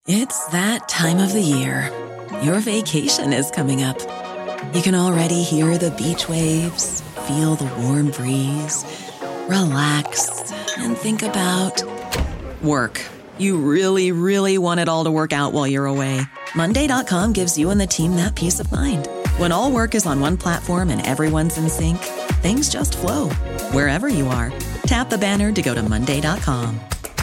It's that time of the year. Your vacation is coming up. You can already hear the beach waves, feel the warm breeze, relax, and think about work. You really, really want it all to work out while you're away. Monday.com gives you and the team that peace of mind. When all work is on one platform and everyone's in sync, things just flow. Wherever you are, tap the banner to go to Monday.com.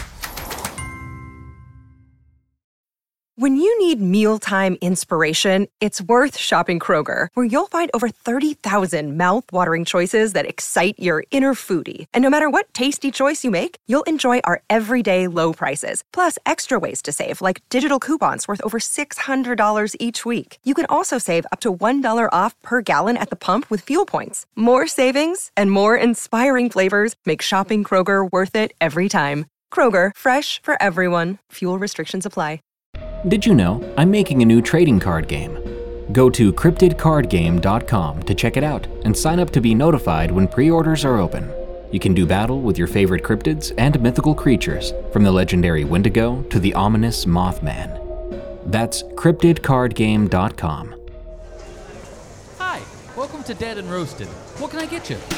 When you need mealtime inspiration, it's worth shopping Kroger, where you'll find over 30,000 mouth-watering choices that excite your inner foodie. And no matter what tasty choice you make, you'll enjoy our everyday low prices, plus extra ways to save, like digital coupons worth over $600 each week. You can also save up to $1 off per gallon at the pump with fuel points. More savings and more inspiring flavors make shopping Kroger worth it every time. Kroger, fresh for everyone. Fuel restrictions apply. Did you know I'm making a new trading card game? Go to cryptidcardgame.com to check it out and sign up to be notified when pre-orders are open. You can do battle with your favorite cryptids and mythical creatures, from the legendary Wendigo to the ominous Mothman. That's cryptidcardgame.com. Hi, welcome to Dead and Roasted. What can I get you?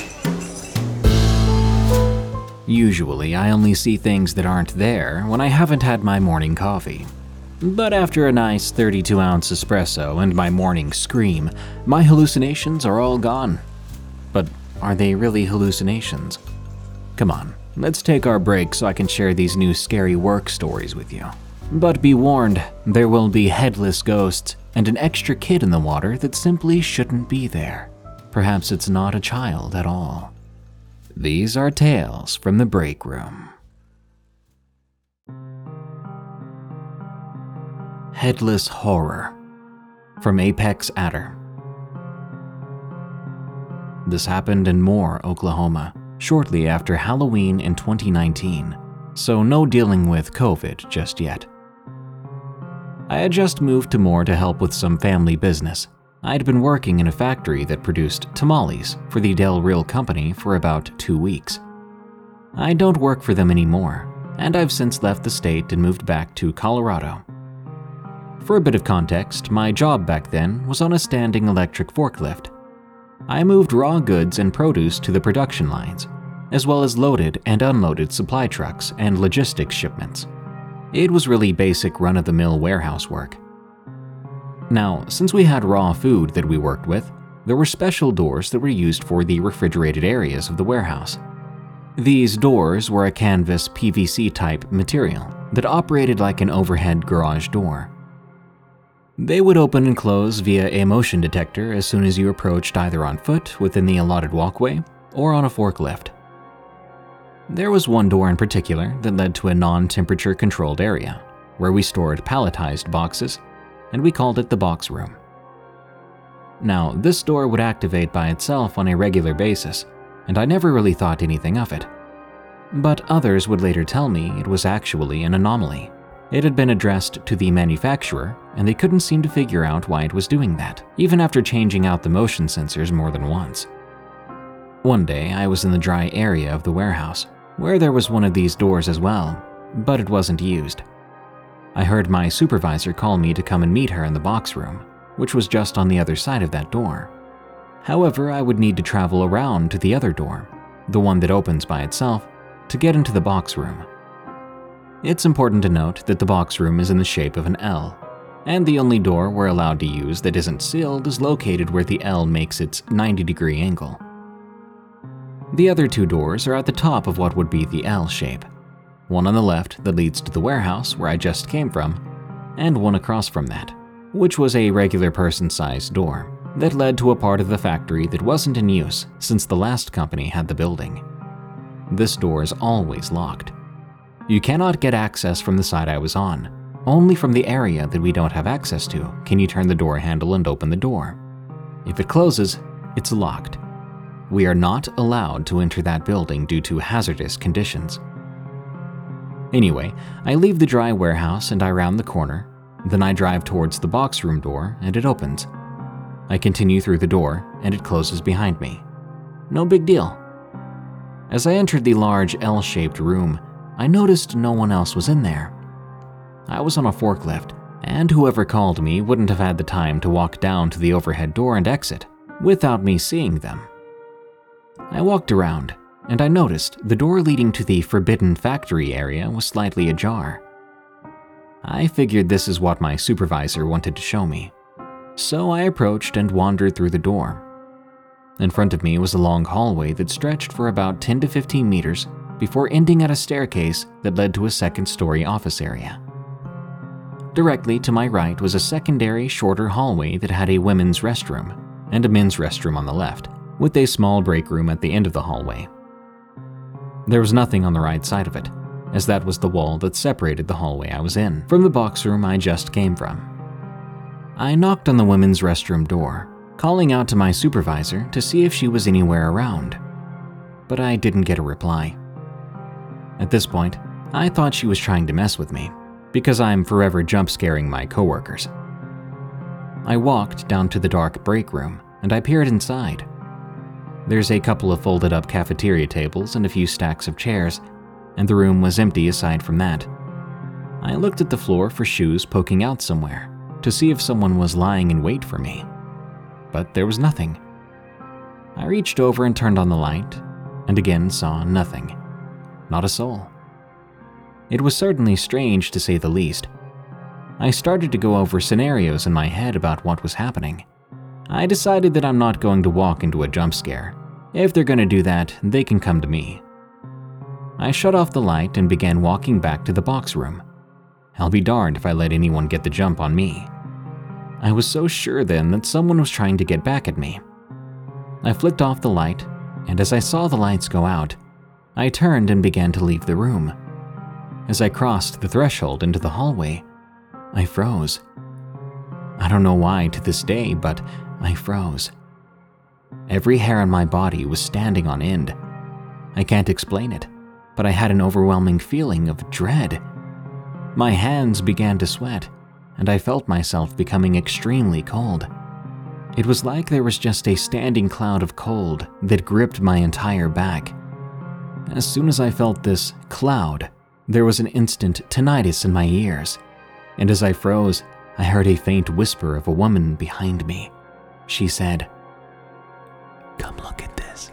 Usually, I only see things that aren't there when I haven't had my morning coffee. But after a nice 32-ounce espresso and my morning scream, my hallucinations are all gone. But are they really hallucinations? Come on, let's take our break so I can share these new scary work stories with you. But be warned, there will be headless ghosts and an extra kid in the water that simply shouldn't be there. Perhaps it's not a child at all. These are tales from the break room. Headless Horror from Apex Adder. This happened in Moore, Oklahoma, shortly after Halloween in 2019, so no dealing with COVID just yet. I had just moved to Moore to help with some family business. I'd been working in a factory that produced tamales for the Del Real Company for about 2 weeks. I don't work for them anymore, and I've since left the state and moved back to Colorado. For a bit of context, my job back then was on a standing electric forklift. I moved raw goods and produce to the production lines, as well as loaded and unloaded supply trucks and logistics shipments. It was really basic run-of-the-mill warehouse work. Now, since we had raw food that we worked with, there were special doors that were used for the refrigerated areas of the warehouse. These doors were a canvas PVC type material that operated like an overhead garage door. They would open and close via a motion detector as soon as you approached either on foot within the allotted walkway or on a forklift. There was one door in particular that led to a non-temperature controlled area where we stored palletized boxes, and we called it the box room. Now, this door would activate by itself on a regular basis, and I never really thought anything of it. But others would later tell me it was actually an anomaly. It had been addressed to the manufacturer, and they couldn't seem to figure out why it was doing that, even after changing out the motion sensors more than once. One day, I was in the dry area of the warehouse, where there was one of these doors as well, but it wasn't used. I heard my supervisor call me to come and meet her in the box room, which was just on the other side of that door. However, I would need to travel around to the other door, the one that opens by itself, to get into the box room. It's important to note that the box room is in the shape of an L, and the only door we're allowed to use that isn't sealed is located where the L makes its 90-degree angle. The other two doors are at the top of what would be the L shape, one on the left that leads to the warehouse where I just came from, and one across from that, which was a regular person-sized door that led to a part of the factory that wasn't in use since the last company had the building. This door is always locked. You cannot get access from the side I was on. Only from the area that we don't have access to can you turn the door handle and open the door. If it closes, it's locked. We are not allowed to enter that building due to hazardous conditions. Anyway, I leave the dry warehouse and I round the corner. Then I drive towards the box room door and it opens. I continue through the door and it closes behind me. No big deal. As I entered the large L-shaped room, I noticed no one else was in there. I was on a forklift, and whoever called me wouldn't have had the time to walk down to the overhead door and exit without me seeing them. I walked around, and I noticed the door leading to the forbidden factory area was slightly ajar. I figured this is what my supervisor wanted to show me, so I approached and wandered through the door. In front of me was a long hallway that stretched for about 10 to 15 meters before ending at a staircase that led to a second-story office area. Directly to my right was a secondary, shorter hallway that had a women's restroom and a men's restroom on the left, with a small break room at the end of the hallway. There was nothing on the right side of it, as that was the wall that separated the hallway I was in from the box room I just came from. I knocked on the women's restroom door, calling out to my supervisor to see if she was anywhere around, but I didn't get a reply. At this point, I thought she was trying to mess with me, because I'm forever jump scaring my coworkers. I walked down to the dark break room, and I peered inside. There's a couple of folded up cafeteria tables and a few stacks of chairs, and the room was empty aside from that. I looked at the floor for shoes poking out somewhere to see if someone was lying in wait for me, but there was nothing. I reached over and turned on the light, and again saw nothing. Not a soul. It was certainly strange to say the least. I started to go over scenarios in my head about what was happening. I decided that I'm not going to walk into a jump scare. If they're going to do that, they can come to me. I shut off the light and began walking back to the box room. I'll be darned if I let anyone get the jump on me. I was so sure then that someone was trying to get back at me. I flicked off the light, and as I saw the lights go out, I turned and began to leave the room. As I crossed the threshold into the hallway, I froze. I don't know why to this day, but I froze. Every hair on my body was standing on end. I can't explain it, but I had an overwhelming feeling of dread. My hands began to sweat, and I felt myself becoming extremely cold. It was like there was just a standing cloud of cold that gripped my entire back. As soon as I felt this cloud, there was an instant tinnitus in my ears, and as I froze, I heard a faint whisper of a woman behind me. She said, "Come look at this."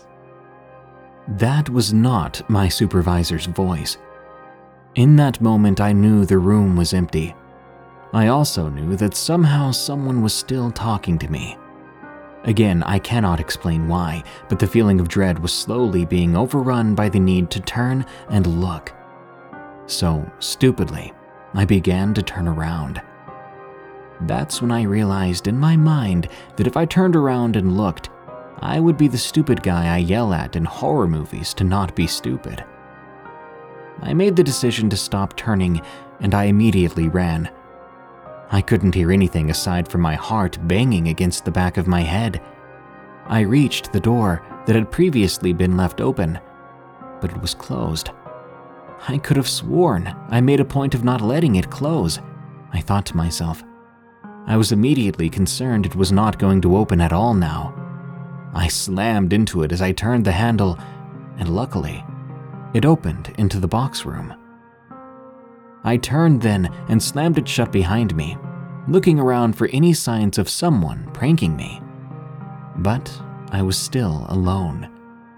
That was not my supervisor's voice. In that moment, I knew the room was empty. I also knew that somehow someone was still talking to me. Again, I cannot explain why, but the feeling of dread was slowly being overrun by the need to turn and look. So, stupidly, I began to turn around. That's when I realized in my mind that if I turned around and looked, I would be the stupid guy I yell at in horror movies to not be stupid. I made the decision to stop turning, and I immediately ran. I couldn't hear anything aside from my heart banging against the back of my head. I reached the door that had previously been left open, but it was closed. I could have sworn I made a point of not letting it close, I thought to myself. I was immediately concerned it was not going to open at all now. I slammed into it as I turned the handle, and luckily, it opened into the box room. I turned then and slammed it shut behind me, looking around for any signs of someone pranking me. But I was still alone.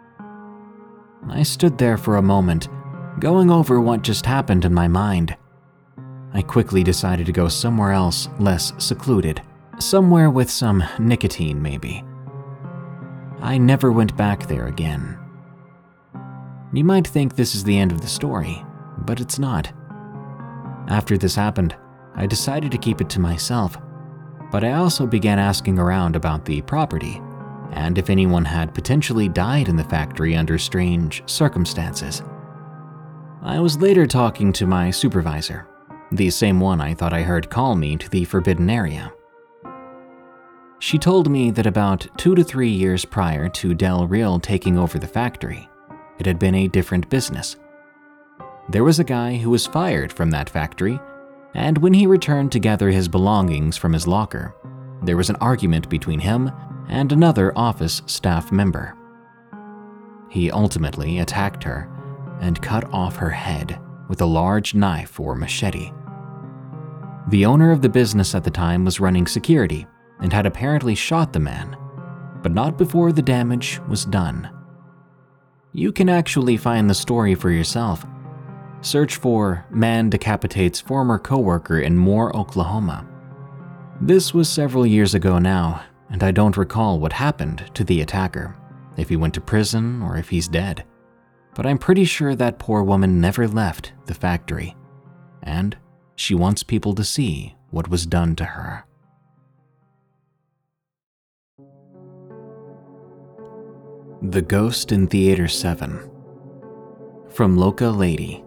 I stood there for a moment, going over what just happened in my mind. I quickly decided to go somewhere else less secluded, somewhere with some nicotine maybe. I never went back there again. You might think this is the end of the story, but it's not. After this happened, I decided to keep it to myself, but I also began asking around about the property and if anyone had potentially died in the factory under strange circumstances. I was later talking to my supervisor, the same one I thought I heard call me to the forbidden area. She told me that about 2 to 3 years prior to Del Real taking over the factory, it had been a different business. There was a guy who was fired from that factory, and when he returned to gather his belongings from his locker, there was an argument between him and another office staff member. He ultimately attacked her and cut off her head with a large knife or machete, The owner of the business at the time was running security and had apparently shot the man, but not before the damage was done. You can actually find the story for yourself. Search for "Man Decapitates Former Coworker in Moore, Oklahoma." This was several years ago now, and I don't recall what happened to the attacker, if he went to prison or if he's dead. But I'm pretty sure that poor woman never left the factory, and she wants people to see what was done to her. The Ghost in Theater 7. From Loca Lady.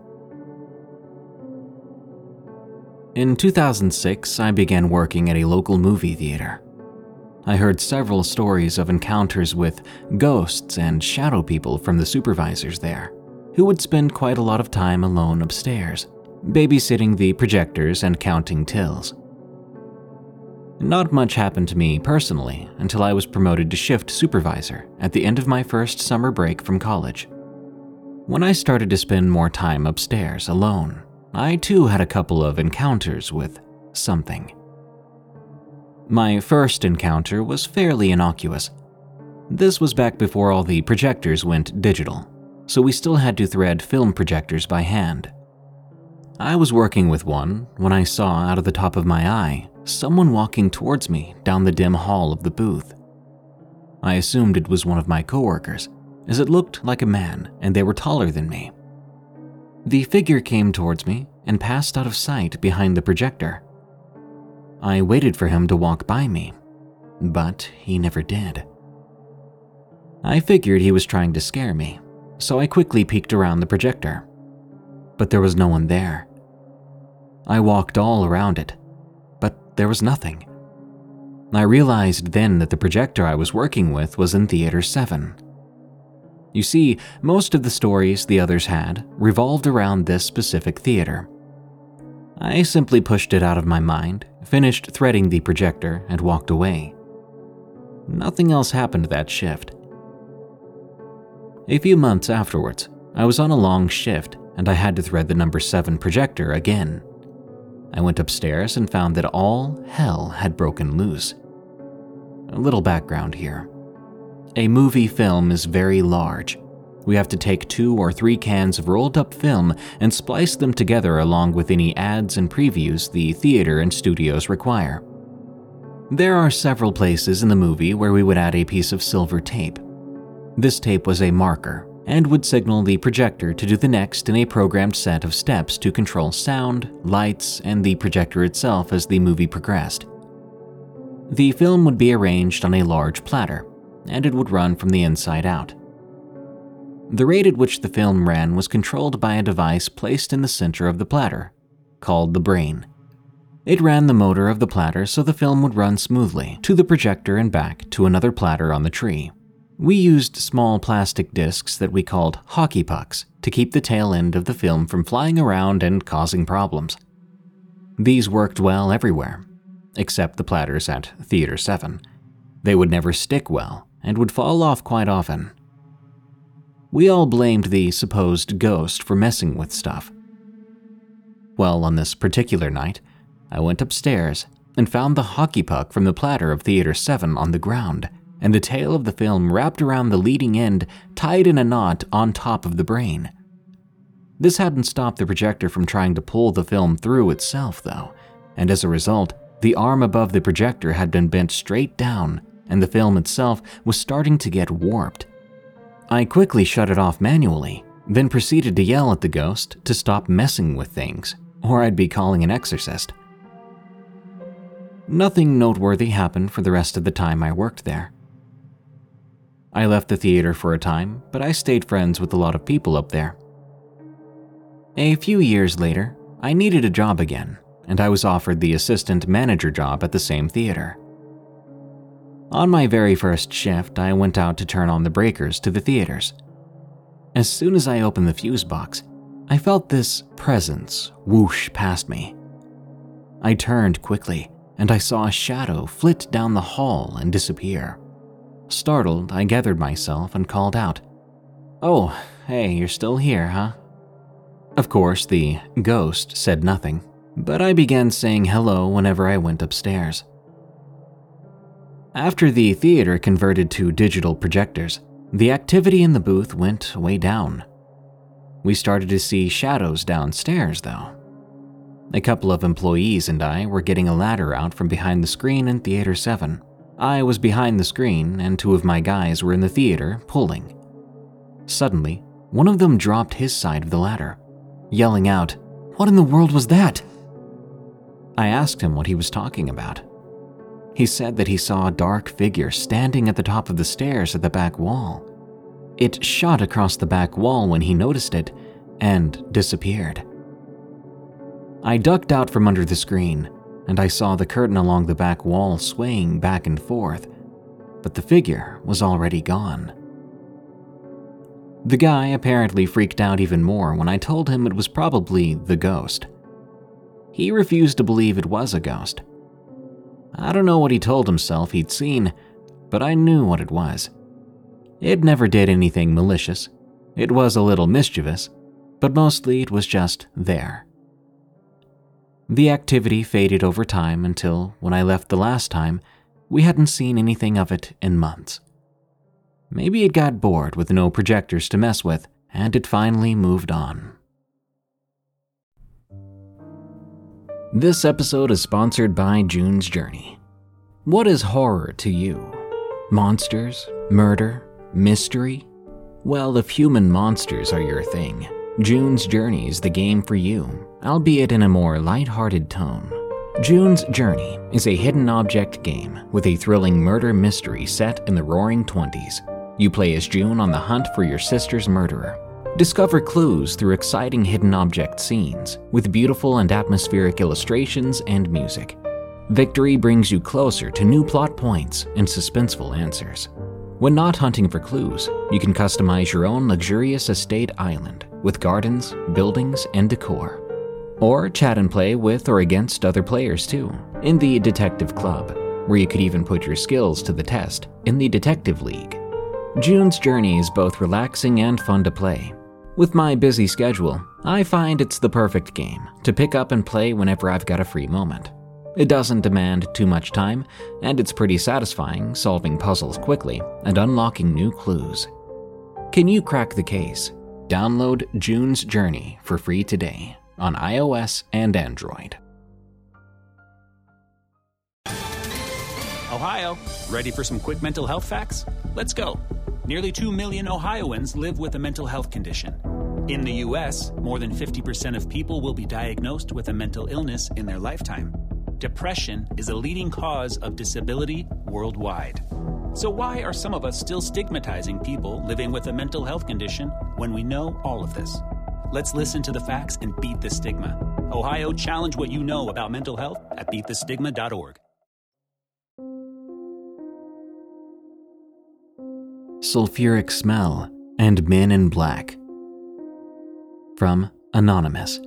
In 2006, I began working at a local movie theater. I heard several stories of encounters with ghosts and shadow people from the supervisors there, who would spend quite a lot of time alone upstairs, babysitting the projectors and counting tills. Not much happened to me personally until I was promoted to shift supervisor at the end of my first summer break from college. When I started to spend more time upstairs alone, I too had a couple of encounters with something. My first encounter was fairly innocuous. This was back before all the projectors went digital, so we still had to thread film projectors by hand. I was working with one when I saw out of the top of my eye someone walking towards me down the dim hall of the booth. I assumed it was one of my coworkers, as it looked like a man and they were taller than me. The figure came towards me and passed out of sight behind the projector. I waited for him to walk by me, but he never did. I figured he was trying to scare me, so I quickly peeked around the projector. But there was no one there. I walked all around it, but there was nothing. I realized then that the projector I was working with was in Theater 7. You see, most of the stories the others had revolved around this specific theater. I simply pushed it out of my mind, finished threading the projector, and walked away. Nothing else happened that shift. A few months afterwards, I was on a long shift and I had to thread the number 7 projector again. I went upstairs and found that all hell had broken loose. A little background here. A movie film is very large. We have to take 2 or 3 cans of rolled up film and splice them together along with any ads and previews the theater and studios require. There are several places in the movie where we would add a piece of silver tape. This tape was a marker and would signal the projector to do the next in a programmed set of steps to control sound, lights, and the projector itself as the movie progressed. The film would be arranged on a large platter, and it would run from the inside out. The rate at which the film ran was controlled by a device placed in the center of the platter, called the brain. It ran the motor of the platter so the film would run smoothly to the projector and back to another platter on the tree. We used small plastic discs that we called hockey pucks to keep the tail end of the film from flying around and causing problems. These worked well everywhere, except the platters at Theater 7. They would never stick well and would fall off quite often. We all blamed the supposed ghost for messing with stuff. Well, on this particular night, I went upstairs and found the hockey puck from the platter of Theater 7 on the ground, and the tail of the film wrapped around the leading end, tied in a knot on top of the brain. This hadn't stopped the projector from trying to pull the film through itself, though, and as a result, the arm above the projector had been bent straight down, and the film itself was starting to get warped. I quickly shut it off manually, then proceeded to yell at the ghost to stop messing with things, or I'd be calling an exorcist. Nothing noteworthy happened for the rest of the time I worked there. I left the theater for a time, but I stayed friends with a lot of people up there. A few years later, I needed a job again, and I was offered the assistant manager job at the same theater. On my very first shift, I went out to turn on the breakers to the theaters. As soon as I opened the fuse box, I felt this presence whoosh past me. I turned quickly, and I saw a shadow flit down the hall and disappear. Startled, I gathered myself and called out, "Oh, hey, you're still here, huh?" Of course, the ghost said nothing, but I began saying hello whenever I went upstairs. After the theater converted to digital projectors, the activity in the booth went way down. We started to see shadows downstairs, though. A couple of employees and I were getting a ladder out from behind the screen in Theater 7. I was behind the screen, and two of my guys were in the theater, pulling. Suddenly, one of them dropped his side of the ladder, yelling out, "What in the world was that?" I asked him what he was talking about. He said that he saw a dark figure standing at the top of the stairs at the back wall. It shot across the back wall when he noticed it and disappeared. I ducked out from under the screen, and I saw the curtain along the back wall swaying back and forth, but the figure was already gone. The guy apparently freaked out even more when I told him it was probably the ghost. He refused to believe it was a ghost. I don't know what he told himself he'd seen, but I knew what it was. It never did anything malicious. It was a little mischievous, but mostly it was just there. The activity faded over time until, when I left the last time, we hadn't seen anything of it in months. Maybe it got bored with no projectors to mess with, and it finally moved on. This episode is sponsored by June's Journey. What is horror to you? Monsters? Murder? Mystery? Well, if human monsters are your thing, June's Journey is the game for you, albeit in a more lighthearted tone. June's Journey is a hidden object game with a thrilling murder mystery set in the Roaring '20s. You play as June on the hunt for your sister's murderer. Discover clues through exciting hidden object scenes with beautiful and atmospheric illustrations and music. Victory brings you closer to new plot points and suspenseful answers. When not hunting for clues, you can customize your own luxurious estate island with gardens, buildings, and decor. Or chat and play with or against other players too, in the Detective Club, where you could even put your skills to the test in the Detective League. June's Journey is both relaxing and fun to play. With my busy schedule, I find it's the perfect game to pick up and play whenever I've got a free moment. It doesn't demand too much time, and it's pretty satisfying solving puzzles quickly and unlocking new clues. Can you crack the case? Download June's Journey for free today on iOS and Android. Ohio, ready for some quick mental health facts? Let's go. Nearly 2 million Ohioans live with a mental health condition. In the U.S., more than 50% of people will be diagnosed with a mental illness in their lifetime. Depression is a leading cause of disability worldwide. So why are some of us still stigmatizing people living with a mental health condition when we know all of this? Let's listen to the facts and beat the stigma. Ohio, challenge what you know about mental health at beatthestigma.org. Sulfuric Smell and Men in Black. From Anonymous.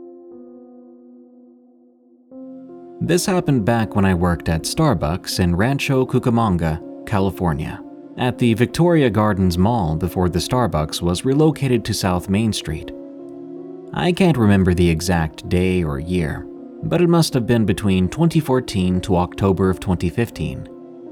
This happened back when I worked at Starbucks in Rancho Cucamonga, California, at the Victoria Gardens Mall before the Starbucks was relocated to South Main Street. I can't remember the exact day or year, but it must have been between 2014 to October of 2015.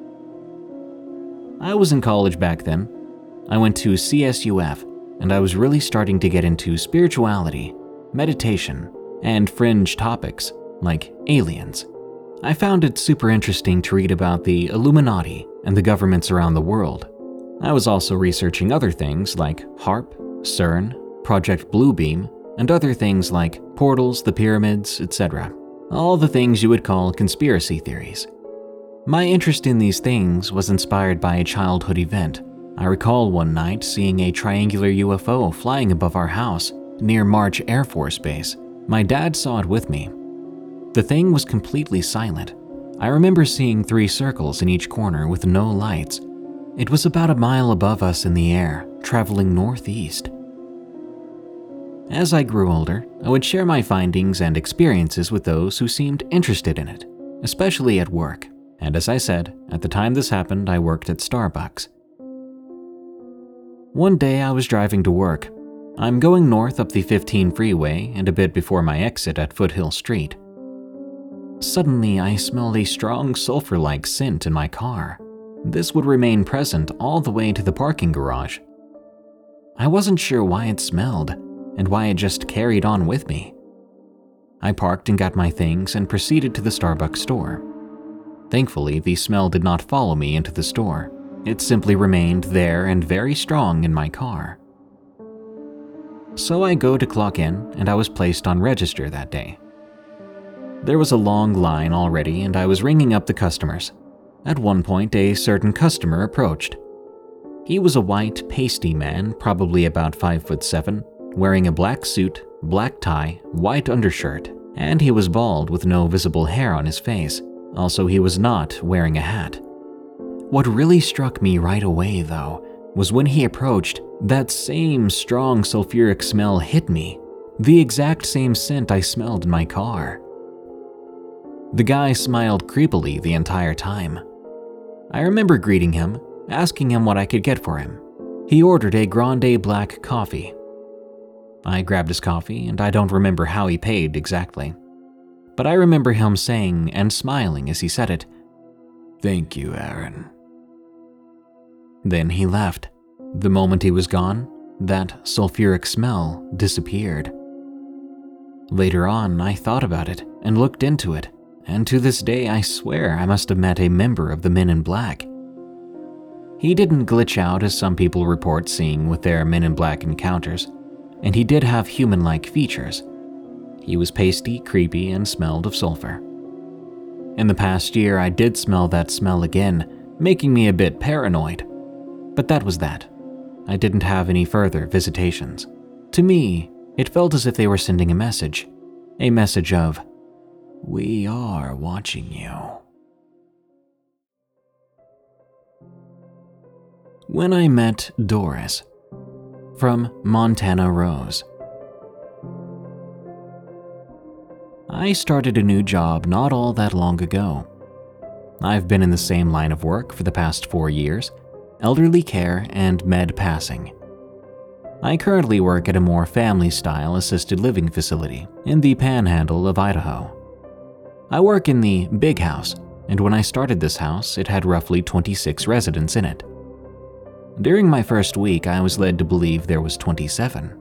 I was in college back then. I went to CSUF, and I was really starting to get into spirituality, meditation, and fringe topics like aliens. I found it super interesting to read about the Illuminati and the governments around the world. I was also researching other things like HAARP, CERN, Project Bluebeam, and other things like portals, the pyramids, etc. All the things you would call conspiracy theories. My interest in these things was inspired by a childhood event. I recall one night seeing a triangular UFO flying above our house near March Air Force Base. My dad saw it with me. The thing was completely silent. I remember seeing 3 circles in each corner with no lights. It was about a mile above us in the air, traveling northeast. As I grew older, I would share my findings and experiences with those who seemed interested in it, especially at work. And as I said, at the time this happened, I worked at Starbucks. One day I was driving to work. I'm going north up the 15 freeway and a bit before my exit at Foothill Street. Suddenly, I smelled a strong sulfur-like scent in my car. This would remain present all the way to the parking garage. I wasn't sure why it smelled, and why it just carried on with me. I parked and got my things and proceeded to the Starbucks store. Thankfully, the smell did not follow me into the store. It simply remained there and very strong in my car. So I go to clock in, and I was placed on register that day. There was a long line already, and I was ringing up the customers. At one point, a certain customer approached. He was a white, pasty man, probably about 5'7", wearing a black suit, black tie, white undershirt, and he was bald with no visible hair on his face. Also, he was not wearing a hat. What really struck me right away, though, was when he approached, that same strong sulfuric smell hit me, the exact same scent I smelled in my car. The guy smiled creepily the entire time. I remember greeting him, asking him what I could get for him. He ordered a grande black coffee. I grabbed his coffee, and I don't remember how he paid exactly. But I remember him saying and smiling as he said it, "Thank you, Aaron." Then he left. The moment he was gone, that sulfuric smell disappeared. Later on, I thought about it and looked into it, and to this day I swear I must have met a member of the Men in Black. He didn't glitch out as some people report seeing with their Men in Black encounters, and he did have human-like features. He was pasty, creepy, and smelled of sulfur. In the past year, I did smell that smell again, making me a bit paranoid. But that was that. I didn't have any further visitations. To me, it felt as if they were sending a message of, "We are watching you." When I met Doris, from Montana Rose. I started a new job not all that long ago. I've been in the same line of work for the past 4 years, elderly care and med passing. I currently work at a more family-style assisted living facility in the panhandle of Idaho. I work in the big house, and when I started this house, it had roughly 26 residents in it. During my first week, I was led to believe there was 27.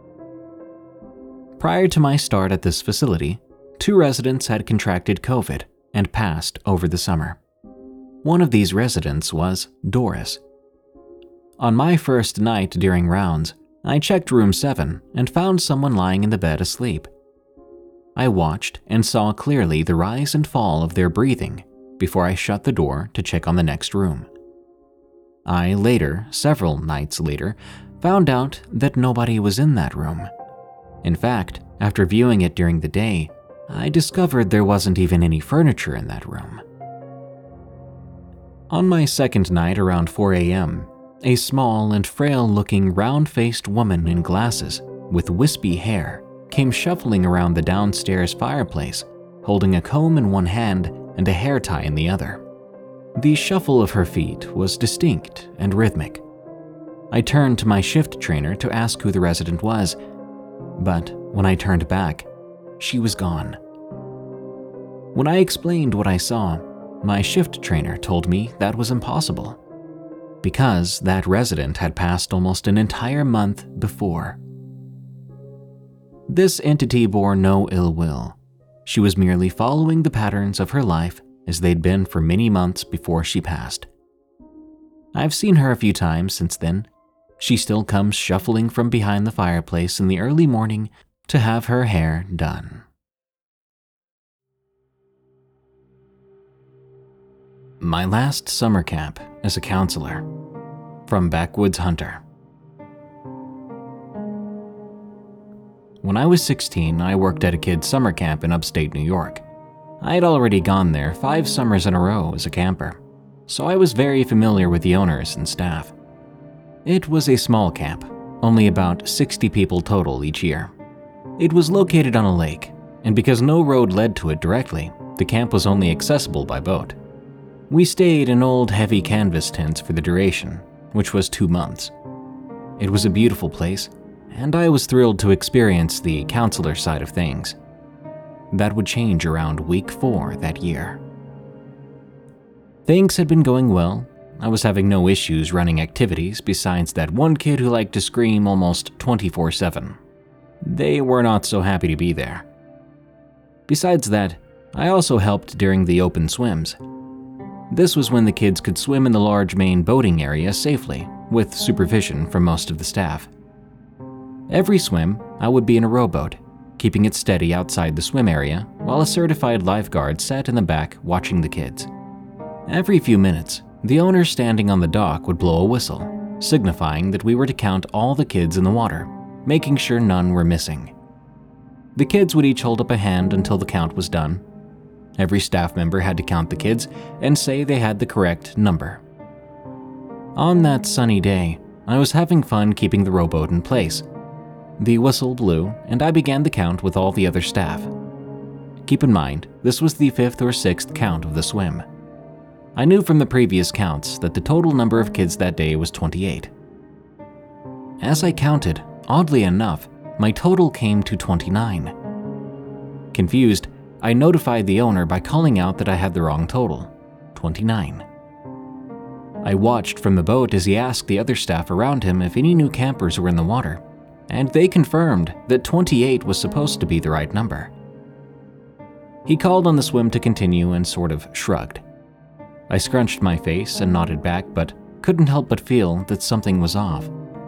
Prior to my start at this facility, 2 residents had contracted COVID and passed over the summer. One of these residents was Doris. On my first night during rounds, I checked room 7 and found someone lying in the bed asleep. I watched and saw clearly the rise and fall of their breathing before I shut the door to check on the next room. I later, several nights later, found out that nobody was in that room. In fact, after viewing it during the day, I discovered there wasn't even any furniture in that room. On my second night around 4 a.m., a small and frail-looking round-faced woman in glasses with wispy hair came shuffling around the downstairs fireplace, holding a comb in one hand and a hair tie in the other. The shuffle of her feet was distinct and rhythmic. I turned to my shift trainer to ask who the resident was, but when I turned back, she was gone. When I explained what I saw, my shift trainer told me that was impossible, because that resident had passed almost an entire month before. This entity bore no ill will. She was merely following the patterns of her life as they'd been for many months before she passed. I've seen her a few times since then. She still comes shuffling from behind the fireplace in the early morning to have her hair done. My last summer camp as a counselor, from Backwoods Hunter. When I was 16, I worked at a kids' summer camp in upstate New York. I had already gone there 5 summers in a row as a camper, so I was very familiar with the owners and staff. It was a small camp, only about 60 people total each year. It was located on a lake, and because no road led to it directly, the camp was only accessible by boat. We stayed in old heavy canvas tents for the duration, which was 2 months. It was a beautiful place, and I was thrilled to experience the counselor side of things. That would change around week 4 that year. Things had been going well. I was having no issues running activities besides that one kid who liked to scream almost 24/7. They were not so happy to be there. Besides that, I also helped during the open swims. This was when the kids could swim in the large main boating area safely, with supervision from most of the staff. Every swim, I would be in a rowboat, keeping it steady outside the swim area, while a certified lifeguard sat in the back watching the kids. Every few minutes, the owner standing on the dock would blow a whistle, signifying that we were to count all the kids in the water, making sure none were missing. The kids would each hold up a hand until the count was done. Every staff member had to count the kids and say they had the correct number. On that sunny day, I was having fun keeping the rowboat in place. The whistle blew, and I began the count with all the other staff. Keep in mind, this was the 5th or 6th count of the swim. I knew from the previous counts that the total number of kids that day was 28. As I counted, oddly enough, my total came to 29. Confused, I notified the owner by calling out that I had the wrong total, 29. I watched from the boat as he asked the other staff around him if any new campers were in the water, and they confirmed that 28 was supposed to be the right number. He called on the swim to continue and sort of shrugged. I scrunched my face and nodded back, but couldn't help but feel that something was off.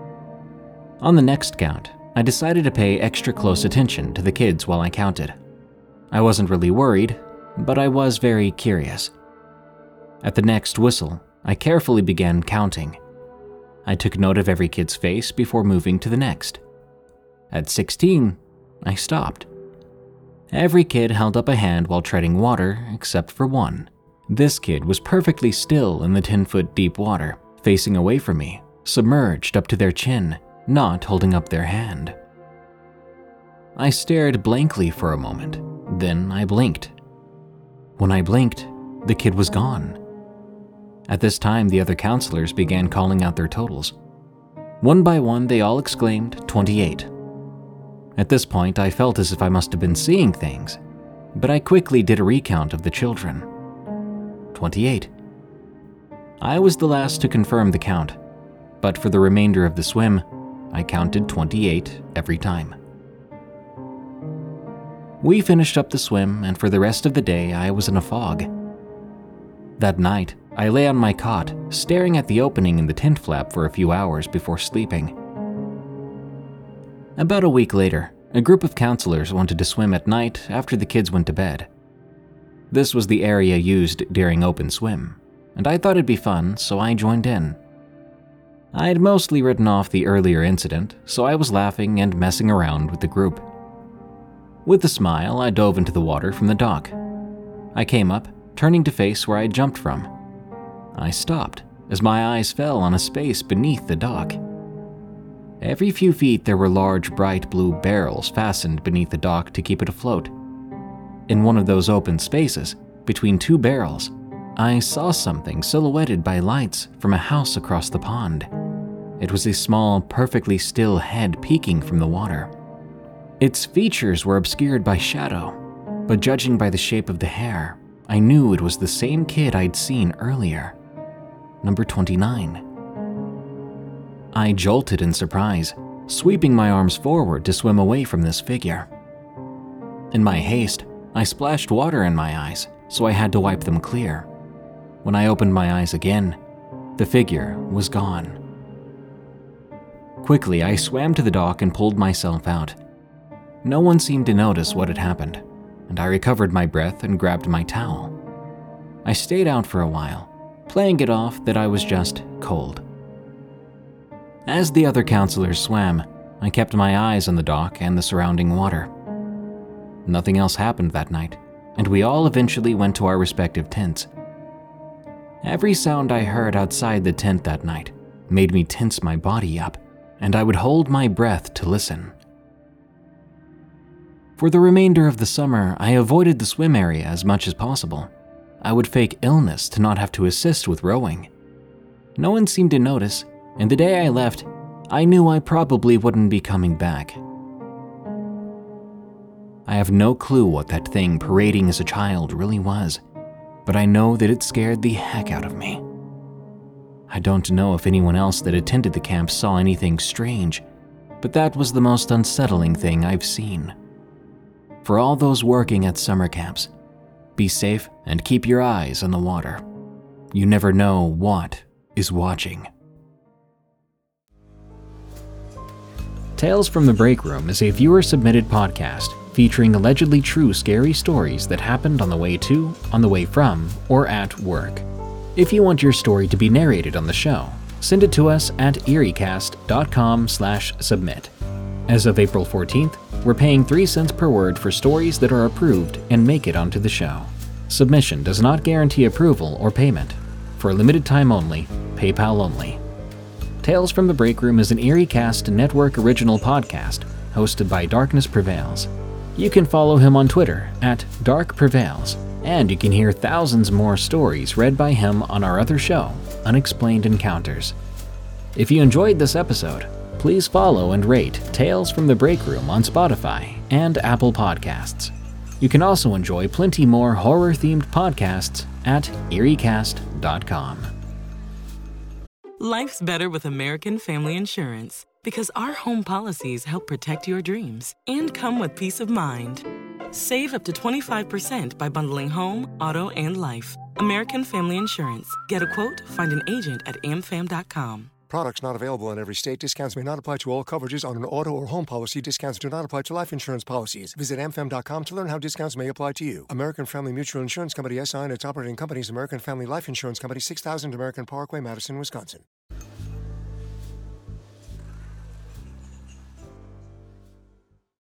On the next count, I decided to pay extra close attention to the kids while I counted. I wasn't really worried, but I was very curious. At the next whistle, I carefully began counting. I took note of every kid's face before moving to the next. At 16, I stopped. Every kid held up a hand while treading water except for one. This kid was perfectly still in the 10-foot deep water, facing away from me, submerged up to their chin, not holding up their hand. I stared blankly for a moment, then I blinked. When I blinked, the kid was gone. At this time, the other counselors began calling out their totals. One by one, they all exclaimed, 28. At this point, I felt as if I must have been seeing things, but I quickly did a recount of the children. 28. I was the last to confirm the count, but for the remainder of the swim, I counted 28 every time. We finished up the swim, and for the rest of the day, I was in a fog. That night, I lay on my cot, staring at the opening in the tent flap for a few hours before sleeping. About a week later, a group of counselors wanted to swim at night after the kids went to bed. This was the area used during open swim, and I thought it'd be fun, so I joined in. I had mostly written off the earlier incident, so I was laughing and messing around with the group. With a smile, I dove into the water from the dock. I came up, turning to face where I had jumped from. I stopped as my eyes fell on a space beneath the dock. Every few feet there were large bright blue barrels fastened beneath the dock to keep it afloat. In one of those open spaces, between two barrels, I saw something silhouetted by lights from a house across the pond. It was a small, perfectly still head peeking from the water. Its features were obscured by shadow, but judging by the shape of the hair, I knew it was the same kid I'd seen earlier, number 29. I jolted in surprise, sweeping my arms forward to swim away from this figure. In my haste, I splashed water in my eyes, so I had to wipe them clear. When I opened my eyes again, the figure was gone. Quickly, I swam to the dock and pulled myself out. No one seemed to notice what had happened, and I recovered my breath and grabbed my towel. I stayed out for a while, playing it off that I was just cold. As the other counselors swam, I kept my eyes on the dock and the surrounding water. Nothing else happened that night, and we all eventually went to our respective tents. Every sound I heard outside the tent that night made me tense my body up, and I would hold my breath to listen. For the remainder of the summer, I avoided the swim area as much as possible. I would fake illness to not have to assist with rowing. No one seemed to notice, and the day I left, I knew I probably wouldn't be coming back. I have no clue what that thing parading as a child really was, but I know that it scared the heck out of me. I don't know if anyone else that attended the camp saw anything strange, but that was the most unsettling thing I've seen. For all those working at summer camps, be safe and keep your eyes on the water. You never know what is watching. Tales from the Break Room is a viewer-submitted podcast featuring allegedly true scary stories that happened on the way to, on the way from, or at work. If you want your story to be narrated on the show, send it to us at eriecast.com/submit. As of April 14th, we're paying 3 cents per word for stories that are approved and make it onto the show. Submission does not guarantee approval or payment. For a limited time only, PayPal only. Tales from the Break Room is an EerieCast Network original podcast hosted by Darkness Prevails. You can follow him on Twitter at Dark Prevails, and you can hear thousands more stories read by him on our other show, Unexplained Encounters. If you enjoyed this episode, please follow and rate Tales from the Break Room on Spotify and Apple Podcasts. You can also enjoy plenty more horror-themed podcasts at eriecast.com. Life's better with American Family Insurance because our home policies help protect your dreams and come with peace of mind. Save up to 25% by bundling home, auto, and life. American Family Insurance. Get a quote, find an agent at amfam.com. Products not available in every state. Discounts may not apply to all coverages on an auto or home policy. Discounts do not apply to life insurance policies. Visit amfam.com to learn how discounts may apply to you. American Family Mutual Insurance Company, SI, and its operating companies, American Family Life Insurance Company, 6000 American Parkway, Madison, Wisconsin.